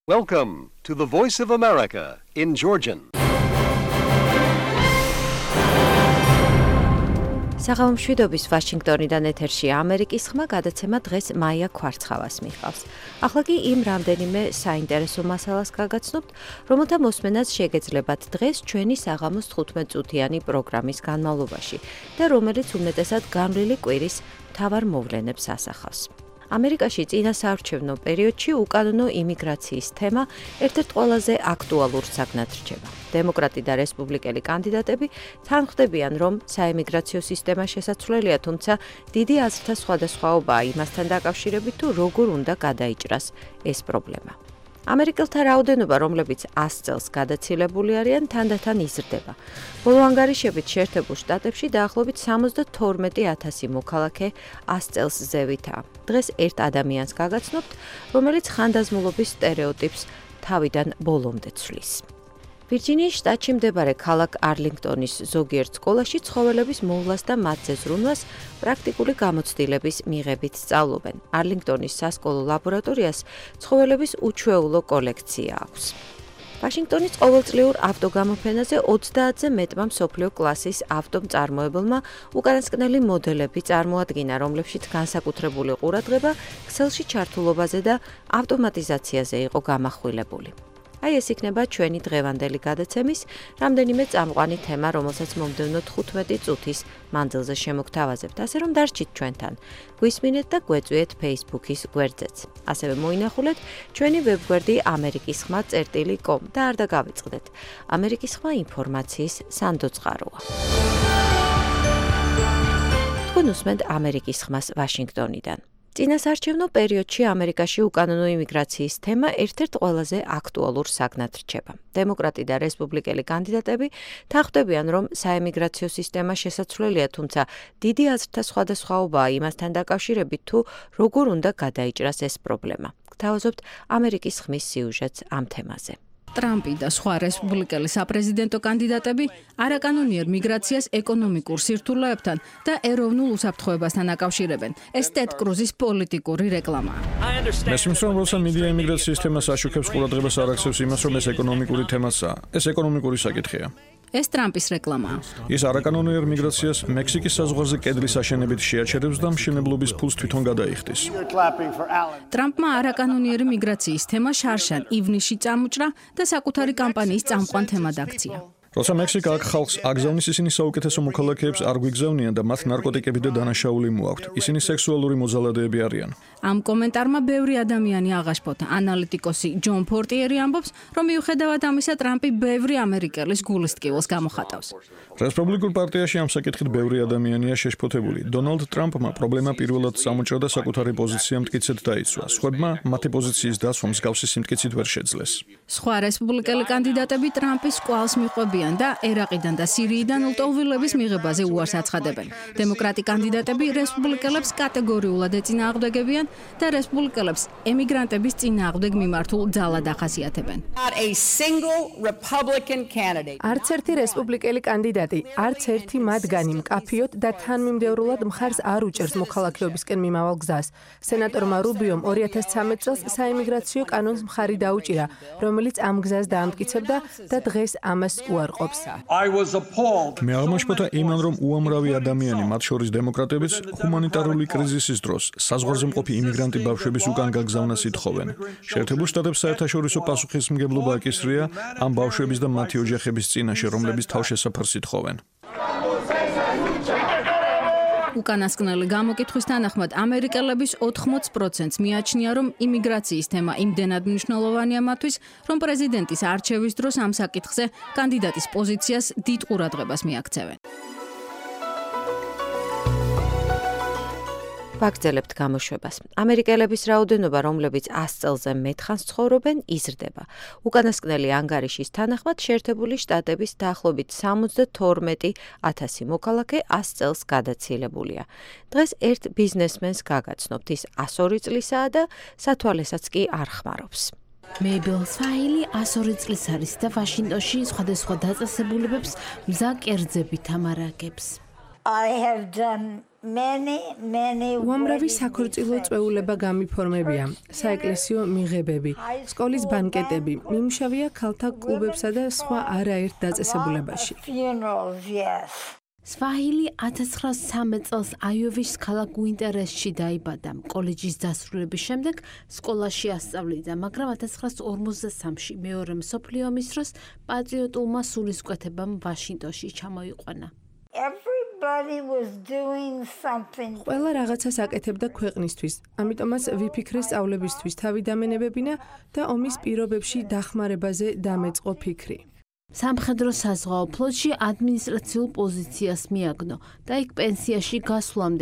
Welcome to the Voice of America in Georgian. საღამომშვიდობის ვაშინგტონიდან ეთერშია ამერიკის ხმა გადაცემა დღეს მაია ქვარცხავას მიჰყავს. ახლა კი იმ რამდენიმე საინტერესო მასალას გაგაცნობთ, რომელთა მოსმენაც შეგეძლებათ დღეს ჩვენი საღამოს 15 წუთიანი პროგრამის განმავლობაში და რომელიც უმეტესად განვლილი კვირის მთავარ მოვლენებს ასახავს. ამერიკაში წინა საარჩევნო პერიოდში უკანონო იმიგრაციის თემა ერთ-ერთ ყველაზე აქტუალურ საგნად რჩება. დემოკრატი და რესპუბლიკელი კანდიდატები თან ხვდებიან, რომ საემიგრაციო სისტემა შესაძლებელია, თუმცა დიდი აზრთა სხვადასხვაობაა იმასთან დაკავშირებით, თუ როგორ უნდა გადაიჭრას ეს პრობლემა. ამერიკელთა რაოდენობა, რომლებიც 100 წელს გადაცილებული არიან, თანდათან იზრდება. ბოლო ანგარიშებით შეერთებულ შტატებში დაახლოებით 72,000 მოქალაქე 100 წელს ზევითაა. დღეს ერთ ადამიანს გაგაცნობთ, რომელიც ხანდაზმულობის სტერეოტიპს თავიდან ბოლომდე ცვლის. ვირჯინიის შტატში მდებარე ქალაქ არლინგტონის ზოგიერთ სკოლაში ცხოველების მოვლას და მათზე ზრუნვას პრაქტიკული გამოცდილების მიღებით სწავლობენ. არლინგტონის სასკოლო ლაბორატორიას ცხოველების უჩვეულო კოლექცია აქვს. ვაშინგტონის ყოველწლიურ ავტოგამოფენაზე 30-ზე მეტმა მსოფლიო კლასის ავტომწარმოებელმა უკანასკნელი მოდელები წარმოადგინა, რომლებშიც განსაკუთრებული ყურადღება ქსელში ჩართულობაზე და ავტომატიზაციაზე იყო გამახვილებული. აი ეს იქნება ჩვენი დღევანდელი გადაცემის რამდენიმე წამყვანი თემა, რომელსაც მომდევნო 15 წუთის მანძილზე შემოგთავაზებთ, ასე რომ დარჩით ჩვენთან. გვისმინეთ და გვეწვიეთ Facebook-ის გვერდზეც. ასევე მოინახულეთ ჩვენი ვებგვერდი amerikisxma.com და არ დაგავიწყდეთ. ამერიკის ხმა ინფორმაციის სანდოწყაროა. თქვენ უსმენთ ამერიკის ხმას ვაშინგტონიდან. წინასაარჩევნო პერიოდში ამერიკაში უკანონო იმიგრაციის თემა ერთ-ერთ ყველაზე აქტუალურ საგნად რჩება. დემოკრატი და რესპუბლიკელი კანდიდატები თან ხვდებიან, რომ საემიგრაციო სისტემა შესაძლებელია, თუმცა დიდი აზრთა სხვადასხვაობაა იმასთან დაკავშირებით, თუ როგორ უნდა გადაიჭრას ეს პრობლემა. გთავაზობთ ამერიკის ხმის სიუჟეტს ამ თემაზე. ტრამპი და სხვა რესპუბლიკელი საპრეზიდენტო კანდიდატები არაკანონიერ მიგრაციას ეკონომიკურ სირთულეებთან და ეროვნულ უსაფრთხოებასთან აკავშირებენ. ეს ტედ კრუზის პოლიტიკური რეკლამაა. მესმის რომ როცა მედია იმიგრაციის თემას აშუქებს ყურადღებას არ აქცევს იმას, რომ ეს ეკონომიკური თემასაა. ეს ეკონომიკური საკითხია. ეს ტრამპის რეკლამაა. ის არაკანონიერ მიგრაციას მექსიკის საზღვარზე კედლის აშენებით შეაჩერებს და მშენებლობის ფულს თვითონ გადაიხდის. ტრამპმა არაკანონიერი მიგრაციის თემა შარშან ივნისში წამოჭრა და საკუთარი კამპანიის წამყვან თემად აქცია. როცა მექსიკა აქ ხალხს აგზავნის, ისინი საუკეთესო მოქალაქეებს არ გვიგზავნიან და მათ ნარკოტიკები და დანაშაული მოაქვთ. ისინი სექსუალური მოძალადეები არიან. ამ კომენტარმა ბევრი ადამიანი აღაშფოთა. ანალიტიკოსი ჯონ პორტიერი ამბობს, რომ მიუხედავად ამისა, ტრამპი ბევრი ამერიკელის გულისტკივილს გამოხატავს. რესპუბლიკურ პარტიაში ამ საკითხით ბევრი ადამიანია შეშფოთებული. დონალდ ტრამპმა პრობლემა პირველად წამოჭრა და საკუთარი პოზიცია მტკიცედ დაიცვა. სხვებმა მათი პოზიციის დაცვა მსგავსი სიმტკიცით ვერ შეძლეს. სხვა რესპუბლიკელი კანდიდატები ტრამპის კვალს მიყვებიან და ერაყიდან და სირიიდან ლტოლვილების მიღებაზე უარს აცხადებენ. დემოკრატი კანდიდატები რესპუბლიკელებს კატეგორიულად ეწინააღმდეგებიან და რესპუბლიკელებს ემიგრანტების წინააღმდეგ მიმართულ ძალად ახასიათებენ. არც ერთი რესპუბლიკელი კანდიდატი, არც ერთი მათგანი მკაფიოდ და თანმიმდევრულად მხარს არ უჭერს მოქალაქეობისკენ მიმავალ გზას. სენატორმა რუბიომ 2013 წელს საიმიგრაციო კანონს მხარი დაუჭირა, რომელიც ამ გზას დაამტკიცებდა და დღეს ამას უარყოფს. მე აღმაშფოთა იმან, რომ უამრავი ადამიანი, მათ შორის დემოკრატებიც, ჰუმანიტარული კრიზისის დროს საზღვარზე მყოფი იმიგრანტი ბავშვების უკან გაგზავნას ითხოვენ. შეერთებულ შტატებს საერთაშორისო პასუხისმგებლობა აკისრია ამ ბავშვების და მათი ოჯახების წინაშე, რომლებიც თავშესაფარს ითხოვენ. უკანასკნელი გამოკითხვის თანახმად ამერიკელების 80%-ს მიაჩნია, რომ იმიგრაციის თემა იმდენად მნიშვნელოვანია მათთვის, რომ პრეზიდენტის არჩევის დროს ამ საკითხზე კანდიდატის პოზიციას დიდ ყურადღებას მიაქცევენ. ვაგრძელებთ გამოშვებას. ამერიკელების რაოდენობა, რომლებიც 100 წელზე მეტხანს ცხოვრობენ, იზრდება. უკანასკნელი ანგარიშის თანახმად შეერთებული შტატების დაახლოებით 72,000 მოქალაქე 100 წელს გადაცილებულია. დღეს ერთ ბიზნესმენს გაგაცნობთ, ის 102 წლისაა და სათვალესაც კი არ ხმარობს. მეიბელ ფაილი 102 წლის არის და ვაშინგტონში სხვადასხვა დაწესებულებებს მზა კერძებით ამარაგებს. I have done many უამრავი საქორწილო წვეულება გამიფორმებია, საეკლესიო მიღებები, სკოლის ბანკეტები, მიმუშავია ქალთა კლუბებსა და სხვა არაერთ დაწესებულებაში. funerals, yes. სვაჰილი 1913 წელს აიოვის ქალაქ უინტერესში დაიბადა. კოლეჯის დასრულების შემდეგ სკოლაში ასწავლიდა, მაგრამ 1943-ში მეორე მსოფლიო ომის დროს პატრიოტულმა სულისკვეთებამ ვაშინგტონში ჩამოიყვანა. Everybody was doing something. ყველა რაღაცას აკეთებდა ქვეყნისთვის, ამიტომაც ვიფიქრე სწავლებისთვის თავი დამენებებინა და ომის პირობებში დახმარებაზე დამეწყო ფიქრი. სამხედრო საზღვაო ფლოტში ადმინისტრაციულ პოზიციას მიაგნო და იქ პენსიაში გასვლამდე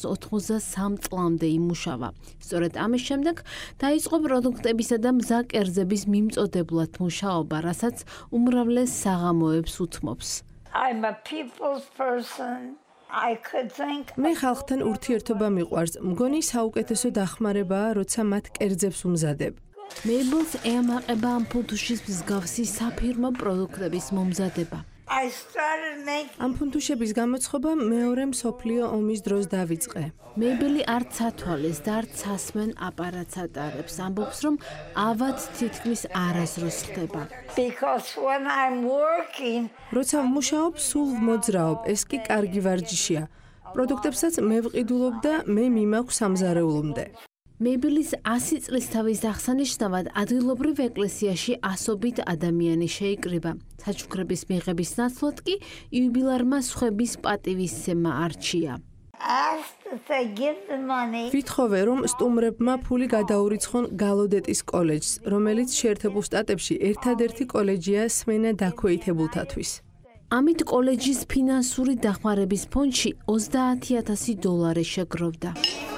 1983 წლამდე იმუშავა. სწორედ ამის შემდეგ დაიწყო პროდუქტებისა და მზა კერძების მიმწოდებლად მუშაობა, რასაც უმრავლეს საღამოებს უთმობს. I'm a people's person. I could think მე ხალხთან ურთიერთობა მიყვარს, მგონი საუკეთესო დახმარებაა, როცა მათ კერძებს უმზადებ. მეიბლს ემაყება ამ ფუნთუშის მსგავსი საფირმო პროდუქტების მომზადება. I started making ამ ფუნთუშების გამოცხობა მეორე მსოფლიო ომის დროს დავიწყე. მეიბლი არც ათვალეს და არც ასმენ აპარატს ატარებს. ამბობს, რომ ავად თითქმის არასდროს ხდება. because when I'm working, როცა ვმუშაობ, სულ ვმოძრაობ, ეს კი კარგი ვარჯიშია. პროდუქტებსაც მე ვყიდულობ და მე მიმაქვს სამზარეულომდე. მეიბლის 100 წლის თავის აღსანიშნავად ადგილობრივ ეკლესიაში ასობით ადამიანი შეიკრიბა. საჩუქრების მიღების ნაცვლად კი იუბილარმა სხვების პატივისცემა არჩია. asked if they give the money. ვითხოვე, რომ სტუმრებმა ფული გადაურიცხონ გალოდეტის კოლეჯს, რომელიც შეერთებულ შტატებში ერთადერთი კოლეჯია სმენა დაქვეითებულთათვის. ამით კოლეჯის ფინანსური დახმარების ფონდში $30,000 შეგროვდა.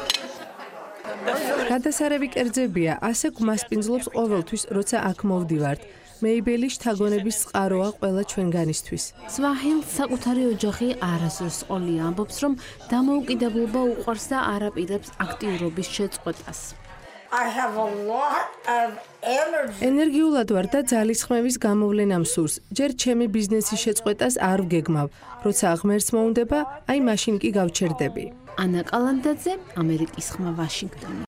გადასარევი კერძებია, ასე გვმასპინძლობს ყოველთვის, როცა აქ მოვდივართ. მეიბელი შთაგონების წყაროა ყველა ჩვენგანისთვის. სვაჰილს საკუთარი ოჯახი არასდროს ყოლია, ამბობს, რომ დამოუკიდებლობა უყვარს და არ აპირებს აქტიურობის შეწყვეტას. I have a lot of energy. ენერგიულად ვარ და ძალისხმევის გამოვლენა მსურს. ჯერ ჩემი ბიზნესის შეწყვეტას არ ვგეგმავ. როცა ღმერთს მოუნდება, აი მაშინ კი გავჩერდები. ანა კალანდაძე, ამერიკის ხმა, ვაშინგტონი.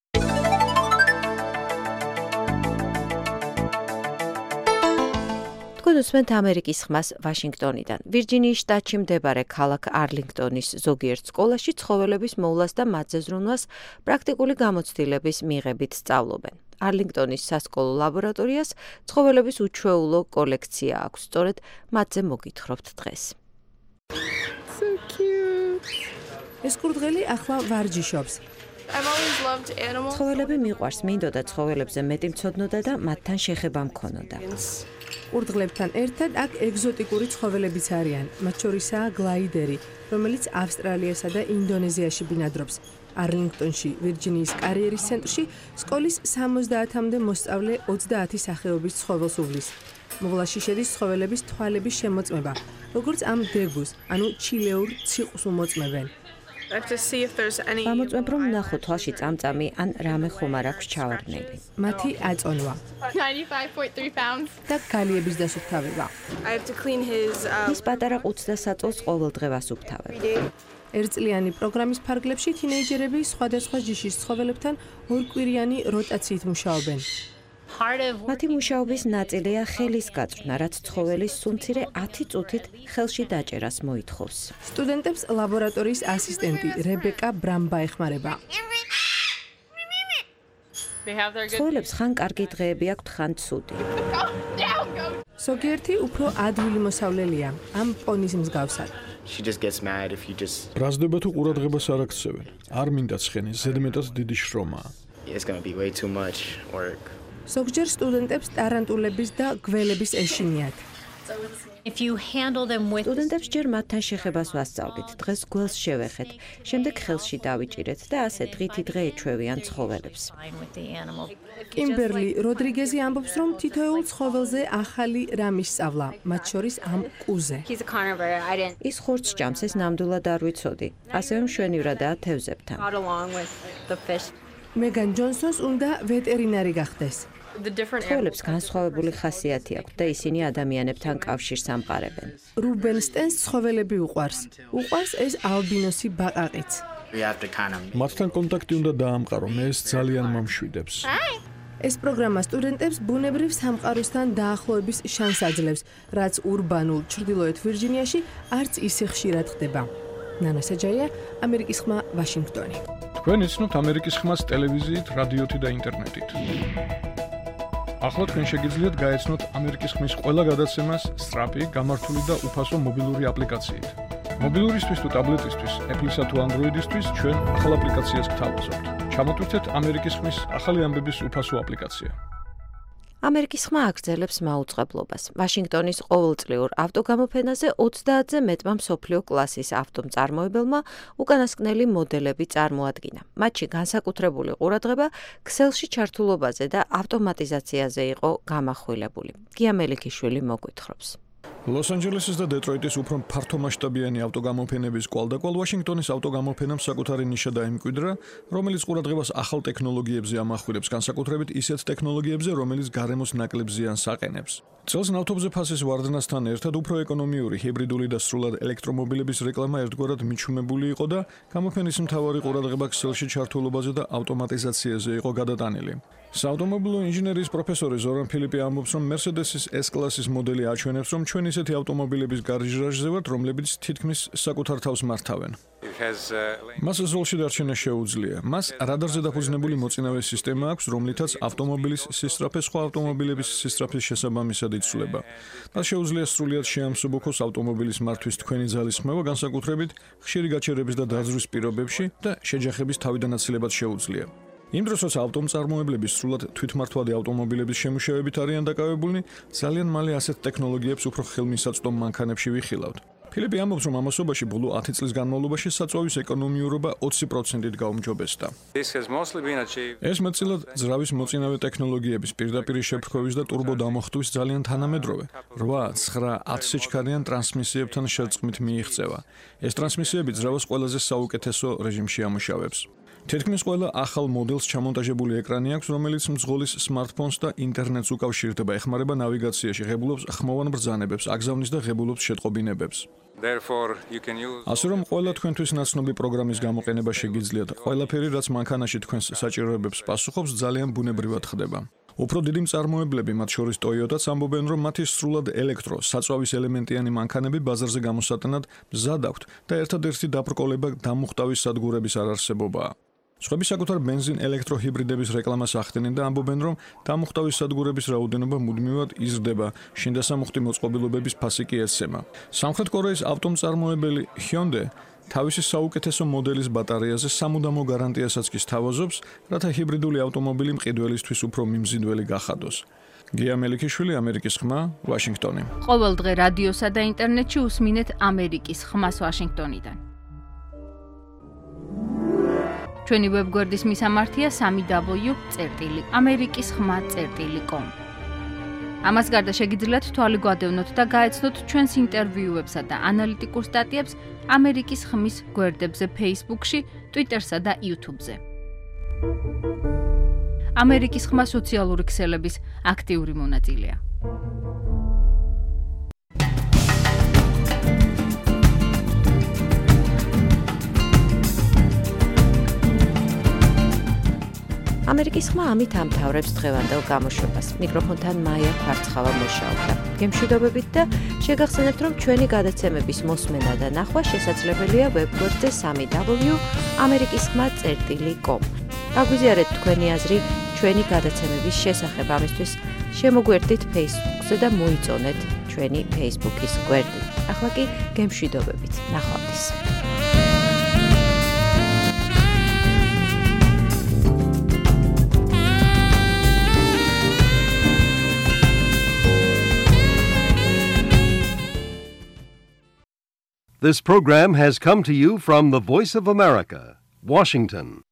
თქვენ უსმენთ ამერიკის ხმას ვაშინგტონიდან. ვირჯინიის შტატში მდებარე ქალაქ არლინგტონის ზოგიერთ სკოლაში ცხოველების მოვლას და მათზე ზრუნვას პრაქტიკული გამოცდილების მიღებით სწავლობენ. არლინგტონის სასკოლო ლაბორატორიას ცხოველების უჩვეულო კოლექცია აქვს, სწორედ მათზე მოგითხრობთ დღეს. ეს კურდღელი ახლა ვარჯიშობს. ცხოველები მიყვარს, მინდოდა ცხოველებზე მეტი მცოდნოდა და მათთან შეხება მქონოდა. კურდღლებთან ერთად აქ ეგზოტიკური ცხოველებიც არიან, მათ შორისაა გლაიდერი, რომელიც ავსტრალიასა და ინდონეზიაში ბინადრობს. არლინგტონში, ვირჯინიის კარიერის ცენტრში, სკოლის 70-მდე მოსწავლე 30 სახეობის ცხოველს უვლის. მოვლაში შედის ცხოველების თვალების შემოწმება, როგორც ამ დეგუს, ანუ ჩილეურ ციყვს უმოწმებენ. ვამოწმებ, რომ ვნახო თვალში წამწამი ან რამე ხომარ აქვს ჩავარდნილი. მათი აწონვა 95.3 pounds. და გალიების დასუფთავება. I have to clean his ის პატარა ყუთს და საწოლს ყოველდღე ვასუფთავებ. ერთწლიანი პროგრამის ფარგლებში თინეიჯერები სხვადასხვა ჯიშის ცხოველებთან ორკვირიანი როტაციით მუშაობენ. მათი მუშაობის ნაწილია ხელის გაწვრთნა, რაც ცხოველის სუმცირე 10 წუთით ხელში დაჭერას მოითხოვს. სტუდენტებს ლაბორატორიის ასისტენტი რებეკა ბრამბა ეხმარება. ცხოველებს ხან კარგი დღეები აქვთ, ხან ცუდი. ზოგიერთი უფრო ადვილი მოსავლელია, ამ პონის მსგავსად. She just gets mad if you just ბრაზდება თუ ყურადღებას არ აქცევენ. არ მინდა ცხენი, ზედმეტად დიდი შრომაა. it's going to be way too much work. ზოგჯერ სტუდენტებს ტარანტულების და გველების ეშინიათ. If you handle them with სტუდენტებს ჯერ მათთან შეხებას ვასწავლით, დღეს გველს შევეხეთ, შემდეგ ხელში დავიჭირეთ და ასე დღითი დღე ეჩვევიან ცხოველებს. with the animal. კიმბერლი როდრიგეზი ამბობს, რომ თითოეულ ცხოველზე ახალი რამის სწავლა, მათ შორის ამ კუზე. He's a carnivore. I didn't ის ხორცს ჭამს, ეს ნამდვილად არ ვიცოდი. ასევე მშვენივრადაა თევზებთან. got along with the fish. მეგან ჯონსონს უნდა ვეტერინარი გახდეს. ცხოველებს განსხვავებული ხასიათი აქვთ და ისინი ადამიანებთან კავშირს ამყარებენ. რუბენ სტენს ცხოველები უყვარს. უყვარს ეს ალბინოსი ბაყაყიც. მათთან კონტაქტი უნდა დაამყარო, მე ეს ძალიან მომშვიდებს. ეს პროგრამა სტუდენტებს ბუნებრივ სამყაროსთან დაახლოების შანსს აძლევს, რაც ურბანულ ჩრდილოეთ ვირჯინიაში არც ისე ხშირად ხდება. ნანა საჯაია, ამერიკის ხმა, ვაშინგტონი. თქვენ იცნობთ ამერიკის ხმას ტელევიზიით, რადიოთი და ინტერნეტით. ახლა თქვენ შეგიძლიათ გაეცნოთ ამერიკის ხმის ყველა გადაცემას სწრაფი, გამართული და უფასო მობილური აპლიკაციით. მობილურისთვის თუ ტაბლეტისთვის, Apple-ისა თუ Android-ისთვის ჩვენ ახალ აპლიკაციას გთავაზობთ. ჩამოტვირთეთ ამერიკის ხმის ახალი ამბების უფასო აპლიკაცია. ამერიკის ხმა აგრძელებს მაუწყებლობას. ვაშინგტონის ყოველწლიურ ავტოგამოფენაზე 30-ზე მეტმა მსოფლიო კლასის ავტომწარმოებელმა უკანასკნელი მოდელები წარმოადგინა. მათში განსაკუთრებული ყურადღება ქსელში ჩართულობაზე და ავტომატიზაციაზე იყო გამახვილებული. გია მელიქიშვილი მოგვითხრობს. ლოს-ანჯელესის და დეტროიტის უფრო ფართომასშტაბიანი ავტოგამოფენების კვალდაკვალ ვაშინგტონის ავტოგამოფენამ საკუთარი ნიშა დაიმკვიდრა, რომელიც ყურადღებას ახალ ტექნოლოგიებზე ამახვილებს, განსაკუთრებით ისეთ ტექნოლოგიებზე, რომელიც გარემოს ნაკლებ ზიანს აყენებს. წელს ნავთობზე ფასის ვარდნასთან ერთად უფრო ეკონომიური, ჰიბრიდული და სრულად ელექტრომობილების რეკლამა ერთგვარად მიჩვენებული იყო და გამოფენის მთავარი ყურადღება ქსელში ჩართულობაზე და ავტომატიზაციაზე იყო გადატანილი. საავტომობილო ინჟინერიის პროფესორი ზორან ფილიპი ამბობს, რომ Mercedes-ის S-კლასის მოდელი აჩვენებს, რომ ჩვენ ისეთი ავტომობილების გარიჟრაჟზე ვართ, რომლებიც თითქმის საკუთარ თავს მართავენ. მას ზოლში დარჩენა შეუძლია. მას რადარზე დაფუძნებული მოწინავე სისტემა აქვს, რომლითაც ავტომობილის სისწრაფე სხვა ავტომობილების სისწრაფის შესაბამისად იცვლება. მას შეუძლია სრულიად შეამსუბუქოს ავტომობილის მართვის თქვენი ძალის ხმევა, განსაკუთრებით ხშირი გაჩერების და დაძვრის პირობებში და შეჯახების თავიდანაცილებად შეუძლია. იმ დროს, როცა ავტომწარმოებლები სრულად თვითმართვადი ავტომობილების შემუშავებით არიან დაკავებულნი, ძალიან მალე ასეთ ტექნოლოგიებს უფრო ხელმისაწვდომ მანქანებში ვიხილავთ. ფილიპი ამბობს, რომ ამასობაში ბოლო 10 წლის განმავლობაში საწვავის ეკონომიურობა 20%-ით გაუმჯობესდა. ეს მეტწილად ძრავის მოწინავე ტექნოლოგიების პირდაპირ შეფრქვევის და ტურბო დამოხტვის ძალიან თანამედროვე 8-9-10 სიჩქარიან ტრანსმისიებთან შერწყმით მიიღწევა. ეს ტრანსმისიები ძრავას ყველაზე საუკეთესო რეჟიმში ამუშავებს. თითქმის ყველა ახალ მოდელს ჩამონტაჟებული ეკრანი აქვს, რომელიც მძღოლის სმარტფონს და ინტერნეტს უკავშირდება, ეხმარება ნავიგაციაში, ღებულობს ხმოვან ბრძანებებს, აგზავნის და ღებულობს შეტყობინებებს. ასე რომ ყველა თქვენთვის ნაცნობი პროგრამის გამოყენება შეგიძლიათ. ყველაფერი, რაც მანქანაში თქვენს საჭიროებებს პასუხობს, ძალიან ბუნებრივად ხდება. უფრო დიდი მწარმოებლები, მათ შორის Toyota-ც ამბობენ, რომ მათი სრულად ელექტრო, საწვავის ელემენტიანი მანქანები ბაზარზე გამოსატანად მზად აქვთ და ერთადერთი დაბრკოლება დამუხტავის სადგურების არარსებობაა. სხვები საკუთარ ბენზინ ელექტროჰიბრიდების რეკლამას ახდენენ და ამბობენ, რომ დამუხტავის სადგურების რაოდენობა მუდმივად იზრდება, შინდასამუხტი მოწყობილობების ფასი კი ეცემა. სამხრეთ კორეის ავტომწარმოებელი Hyundai თავისი საუკეთესო მოდელის ბატარეაზე სამუდამო გარანტიასაც კი სთავაზობს, რათა ჰიბრიდული ავტომობილი მყიდველისთვის უფრო მიმზიდველი გახადოს. გია მელიქიშვილი, ამერიკის ხმა, ვაშინგტონი. ყოველ დღე რადიოსა და ინტერნეტში უსმინეთ ამერიკის ხმას ვაშინგტონიდან. ჩვენი ვებგვერდის მისამართია www.amerikiskhma.com. ამას გარდა შეგიძლიათ თვალი გვადევნოთ და გაეცნოთ ჩვენს ინტერვიუებსა და ანალიტიკურ სტატიებს ამერიკის ხმის გვერდებზე Facebook-ში, Twitter-სა და YouTube-ზე. ამერიკის ხმა სოციალური ქსელების აქტიური მონაწილეა. ამერიკის ხმა ამით ამთავრებს დღევანდელ გამოშვებას. მიკროფონთან მაია ფარცხავა მუშაობდა. გემშვიდობებით და შეგახსენებთ, რომ ჩვენი გადაცემების მოსმენა და ნახვა შესაძლებელია ვებგვერდზე www.amerikiskhma.com. გაგვიზიარეთ თქვენი აზრი ჩვენი გადაცემების შესახებ. ამისთვის შემოგვერთდით Facebook-ზე და მოიწონეთ ჩვენი Facebook-ის გვერდი. ახლა კი გემშვიდობებით. ნახვამდის. This program has come to you from the Voice of America, Washington.